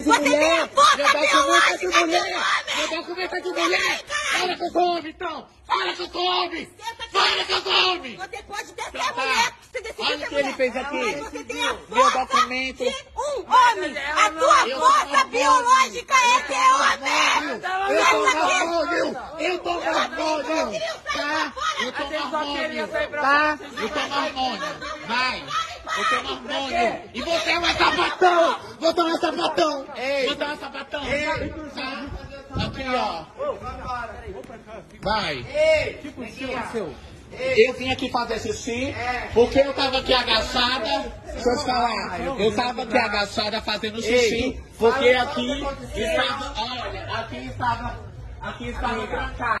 Você tem a força biológica de homem! Meu documento é de mulher! Fala que eu sou homem, então! Fala que eu sou homem! Fala que eu sou homem! Você pode até ser mulher, você decidiu Olha o ser que ele mulher. fez aqui. Mas você tem a Meu força documento. de um homem! A tua força biológica é ser homem! Eu tô hormônio! Eu tô hormônio! Tá? Eu tô hormônio! Tá? Eu tô hormônio! Vai! Eu tô hormônio! E você é um sapatão! Você é um sapatão! Você é um sapatão! Tá? Aqui, ó. Vai! Eu vim aqui fazer xixi, porque eu tava aqui agachada. Deixa eu te falar, eu tava aqui agachada fazendo xixi, porque aqui estava, olha, aqui estava trancado.